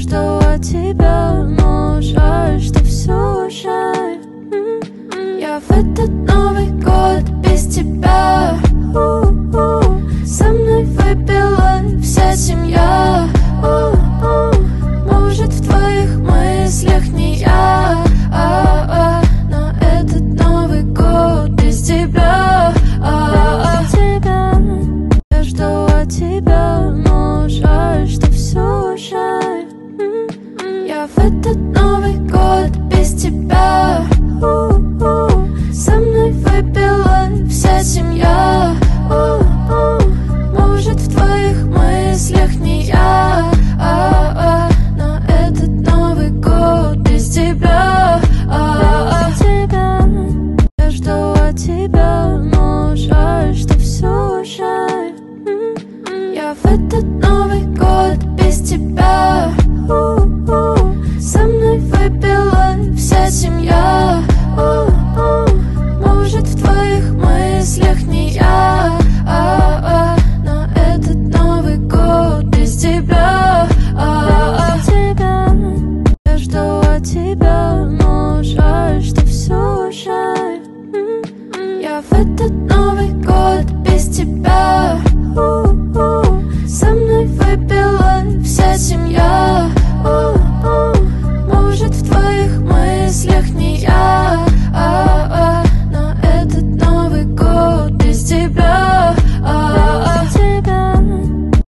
жду от тебя, но жаль, что все жаль. Я в этот Новый год без тебя. Со мной выпила вся семья. Может, в твоих мыслях не я, но этот Новый год без тебя. Я жду от тебя, но жаль, что все жаль. Я в этот